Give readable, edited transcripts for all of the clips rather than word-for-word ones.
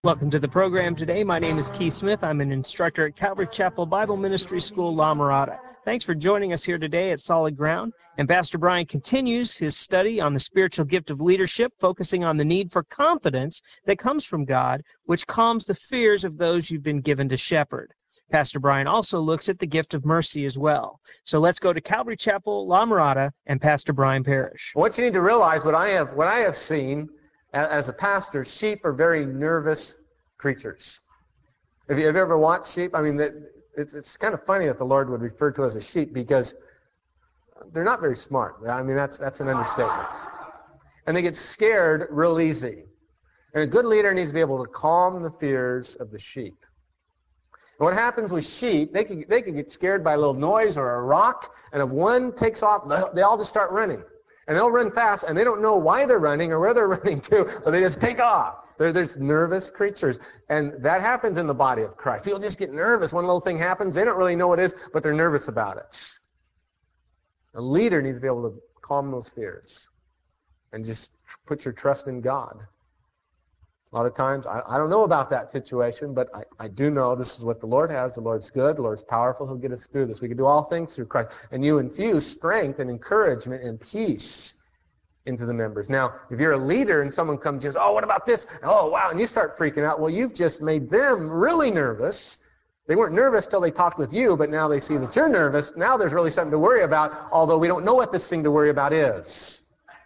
Welcome to the program today. My name is Keith Smith. I'm an instructor at Calvary Chapel Bible Ministry School, La Mirada. Thanks for joining us here today at Solid Ground. And Pastor Brian continues his study on the spiritual gift of leadership, focusing on the need for confidence that comes from God, which calms the fears of those you've been given to shepherd. Pastor Brian also looks at the gift of mercy as well. So let's go to Calvary Chapel, La Mirada, and Pastor Brian Parrish. What you need to realize, what I have seen as a pastor, sheep are very nervous creatures. Have you ever watched sheep? I mean, it's kind of funny that the Lord would refer to us as sheep because they're not very smart. I mean, that's an understatement. And they get scared real easy. And a good leader needs to be able to calm the fears of the sheep. And what happens with sheep, they can get scared by a little noise or a rock, and if one takes off, they all just start running. And they'll run fast, and they don't know why they're running or where they're running to, but they just take off. They're nervous creatures. And that happens in the body of Christ. People just get nervous. One little thing happens, they don't really know what it is, but they're nervous about it. A leader needs to be able to calm those fears and just put your trust in God. A lot of times, I don't know about that situation, but I do know this is what the Lord has. The Lord's good. The Lord's powerful. He'll get us through this. We can do all things through Christ. And you infuse strength and encouragement and peace into the members. Now, if you're a leader and someone comes and says, oh, what about this? Oh, wow, and you start freaking out. Well, you've just made them really nervous. They weren't nervous till they talked with you, but now they see that you're nervous. Now there's really something to worry about, although we don't know what this thing to worry about is.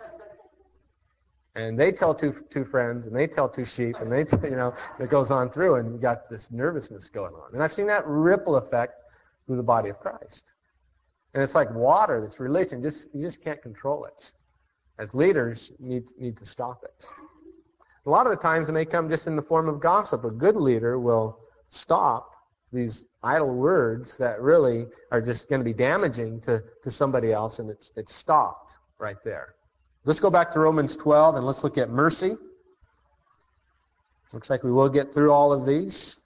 And they tell two friends, and they tell two sheep, and it goes on through, and you got this nervousness going on. And I've seen that ripple effect through the body of Christ. And it's like water that's releasing. You just can't control it. As leaders, you need to stop it. A lot of the times it may come just in the form of gossip. A good leader will stop these idle words that really are just going to be damaging to somebody else, and it's stopped right there. Let's go back to Romans 12 and let's look at mercy. Looks like we will get through all of these.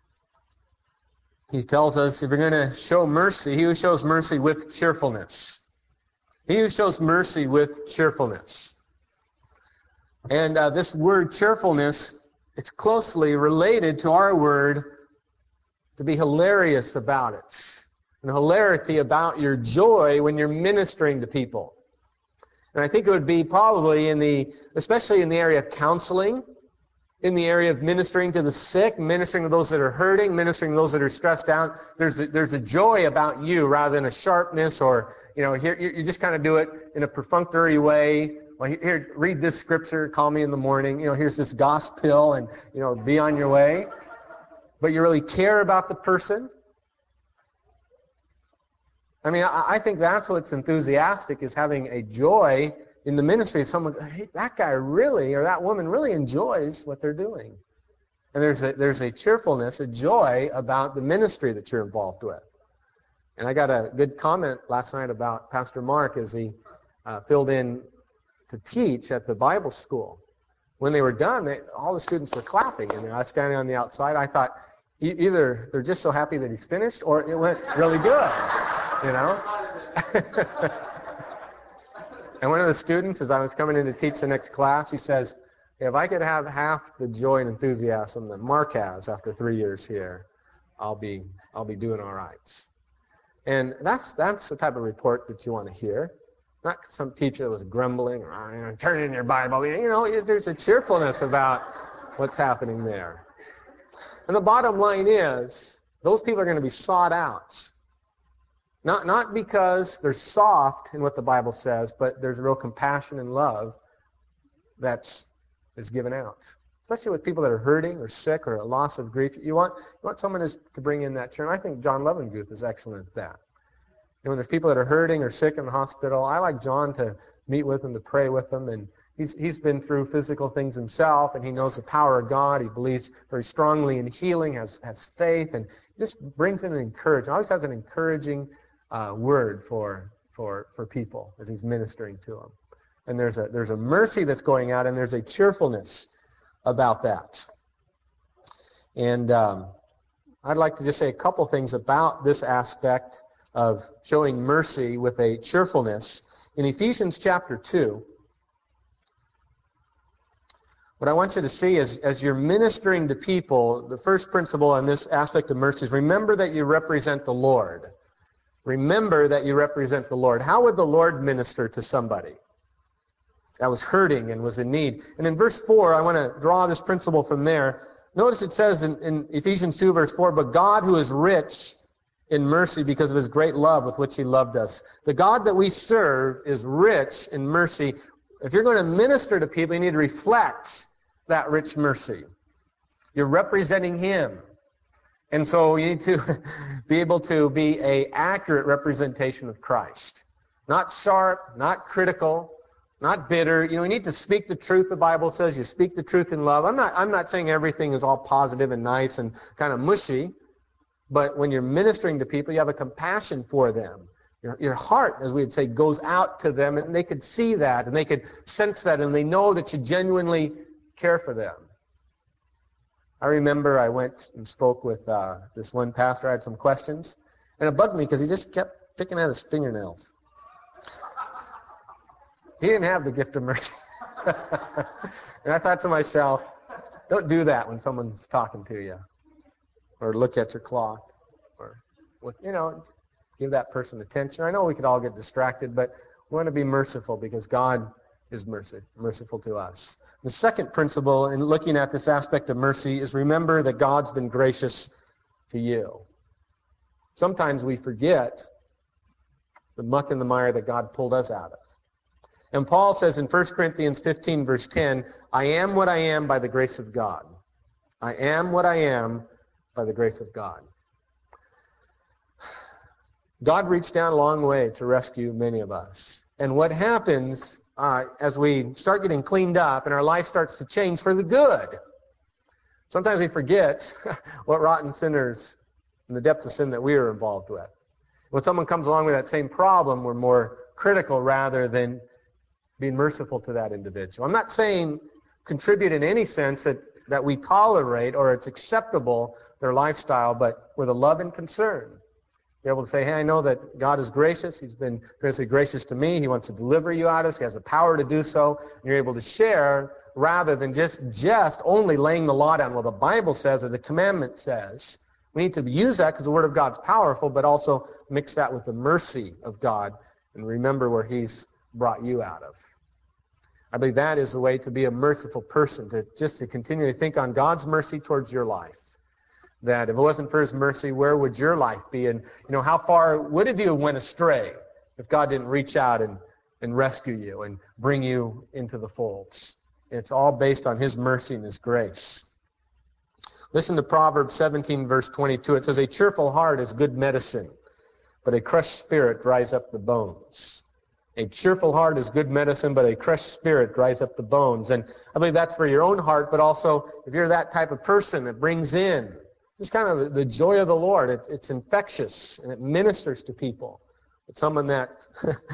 He tells us if you're going to show mercy, he who shows mercy with cheerfulness. He who shows mercy with cheerfulness. And this word cheerfulness, it's closely related to our word to be hilarious about it. And hilarity about your joy when you're ministering to people. And I think it would be probably especially in the area of counseling, in the area of ministering to the sick, ministering to those that are hurting, ministering to those that are stressed out. There's a joy about you rather than a sharpness or, here you just kind of do it in a perfunctory way. Well, here, read this scripture, call me in the morning. Here's this gospel and, be on your way. But you really care about the person. I mean, I think that's what's enthusiastic, is having a joy in the ministry. Someone, hey, that guy really, or that woman really enjoys what they're doing. And there's a cheerfulness, a joy about the ministry that you're involved with. And I got a good comment last night about Pastor Mark as he filled in to teach at the Bible school. When they were done, all the students were clapping, and I was standing on the outside. I thought, either they're just so happy that he's finished, or it went really good. And one of the students, as I was coming in to teach the next class, he says, if I could have half the joy and enthusiasm that Mark has after 3 years here, I'll be doing all right. And that's the type of report that you want to hear. Not some teacher that was grumbling or turn in your Bible. There's a cheerfulness about what's happening there. And the bottom line is, those people are going to be sought out. Not because they're soft in what the Bible says, but there's real compassion and love that is given out. Especially with people that are hurting or sick or a loss of grief. You want someone to bring in that cheer. And I think John Levenguth is excellent at that. And when there's people that are hurting or sick in the hospital, I like John to meet with them, to pray with them. And he's been through physical things himself, and he knows the power of God. He believes very strongly in healing, has faith, and just brings in an encouragement. Always has an encouraging word for people as he's ministering to them. And there's a mercy that's going out, and there's a cheerfulness about that. And I'd like to just say a couple things about this aspect of showing mercy with a cheerfulness. In Ephesians chapter 2, what I want you to see is, as you're ministering to people, the first principle on this aspect of mercy is remember that you represent the Lord. Remember that you represent the Lord. How would the Lord minister to somebody that was hurting and was in need? And in verse 4, I want to draw this principle from there. Notice it says in Ephesians 2, verse 4, but God who is rich in mercy because of His great love with which He loved us. The God that we serve is rich in mercy. If you're going to minister to people, you need to reflect that rich mercy. You're representing Him. And so you need to be able to be an accurate representation of Christ. Not sharp, not critical, not bitter. You need to speak the truth, the Bible says. You speak the truth in love. I'm not saying everything is all positive and nice and kind of mushy. But when you're ministering to people, you have a compassion for them. Your heart, as we would say, goes out to them, and they could see that, and they could sense that, and they know that you genuinely care for them. I remember I went and spoke with this one pastor. I had some questions, and it bugged me because he just kept picking at his fingernails. He didn't have the gift of mercy. And I thought to myself, don't do that when someone's talking to you. Or look at your clock. Or, give that person attention. I know we could all get distracted, but we want to be merciful because God is merciful to us. The second principle in looking at this aspect of mercy is remember that God's been gracious to you. Sometimes we forget the muck and the mire that God pulled us out of. And Paul says in 1 Corinthians 15, verse 10, I am what I am by the grace of God. I am what I am by the grace of God. God reached down a long way to rescue many of us. And what happens as we start getting cleaned up and our life starts to change for the good, sometimes we forget what rotten sinners and the depths of sin that we were involved with. When someone comes along with that same problem, we're more critical rather than being merciful to that individual. I'm not saying contribute in any sense that we tolerate or it's acceptable their lifestyle, but with a love and concern. Be able to say, hey, I know that God is gracious. He's been graciously gracious to me. He wants to deliver you out of this. He has the power to do so. And you're able to share rather than just only laying the law down. Well, the Bible says or the commandment says. We need to use that because the Word of God's powerful, but also mix that with the mercy of God and remember where He's brought you out of. I believe that is the way to be a merciful person, to continually think on God's mercy towards your life. That if it wasn't for His mercy, where would your life be? And, how far would have you went astray if God didn't reach out and rescue you and bring you into the folds? It's all based on His mercy and His grace. Listen to Proverbs 17, verse 22. It says, a cheerful heart is good medicine, but a crushed spirit dries up the bones. A cheerful heart is good medicine, but a crushed spirit dries up the bones. And I believe that's for your own heart, but also if you're that type of person that brings in it's kind of the joy of the Lord. It's infectious, and it ministers to people. But someone that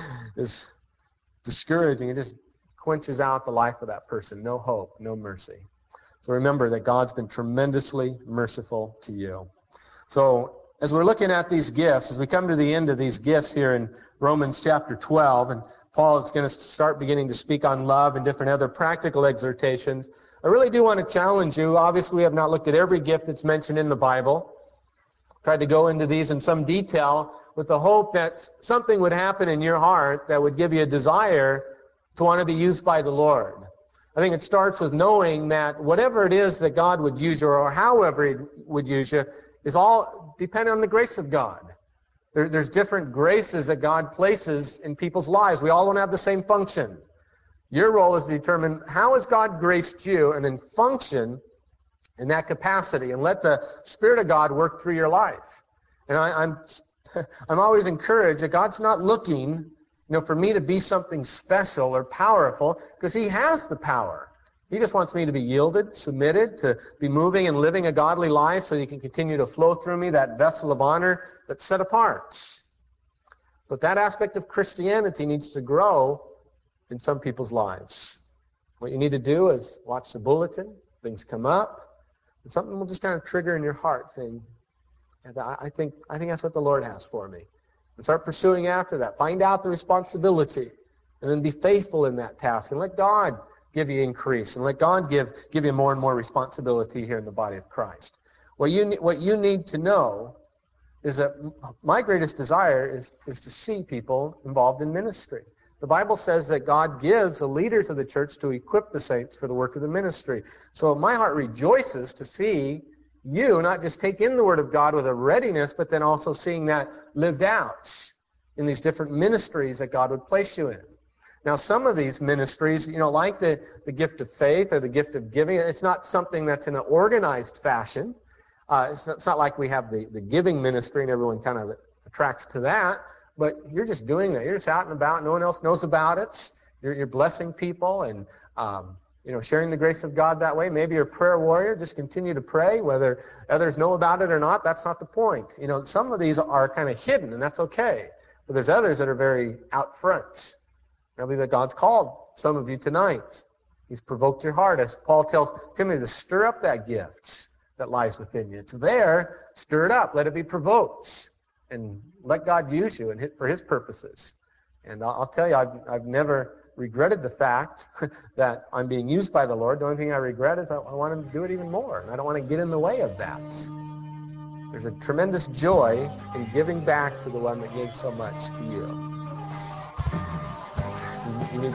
is discouraging, it just quenches out the life of that person. No hope, no mercy. So remember that God's been tremendously merciful to you. So as we're looking at these gifts, as we come to the end of these gifts here in Romans chapter 12, and Paul is going to start beginning to speak on love and different other practical exhortations, I really do want to challenge you. Obviously, we have not looked at every gift that's mentioned in the Bible. Tried to go into these in some detail with the hope that something would happen in your heart that would give you a desire to want to be used by the Lord. I think it starts with knowing that whatever it is that God would use you or however He would use you is all dependent on the grace of God. There's different graces that God places in people's lives. We all don't have the same function. Your role is to determine how has God graced you and then function in that capacity and let the Spirit of God work through your life. And I'm always encouraged that God's not looking, for me to be something special or powerful because He has the power. He just wants me to be yielded, submitted, to be moving and living a godly life so He can continue to flow through me, that vessel of honor that's set apart. But that aspect of Christianity needs to grow in some people's lives. What you need to do is watch the bulletin, things come up, and something will just kind of trigger in your heart saying, I think that's what the Lord has for me. And start pursuing after that. Find out the responsibility, and then be faithful in that task, and let God give you increase, and let God give you more and more responsibility here in the body of Christ. What you need to know is that my greatest desire is to see people involved in ministry. The Bible says that God gives the leaders of the church to equip the saints for the work of the ministry. So my heart rejoices to see you not just take in the Word of God with a readiness, but then also seeing that lived out in these different ministries that God would place you in. Now, some of these ministries, like the gift of faith or the gift of giving, it's not something that's in an organized fashion. It's not like we have the giving ministry and everyone kind of attracts to that, but you're just doing that. You're just out and about. No one else knows about it. You're blessing people and sharing the grace of God that way. Maybe you're a prayer warrior. Just continue to pray. Whether others know about it or not, that's not the point. Some of these are kind of hidden, and that's okay. But there's others that are very out front. I believe that God's called some of you tonight. He's provoked your heart, as Paul tells Timothy, to stir up that gift that lies within you. It's there. Stir it up. Let it be provoked. And let God use you for His purposes. And I'll tell you, I've never regretted the fact that I'm being used by the Lord. The only thing I regret is I want Him to do it even more. And I don't want to get in the way of that. There's a tremendous joy in giving back to the one that gave so much to you.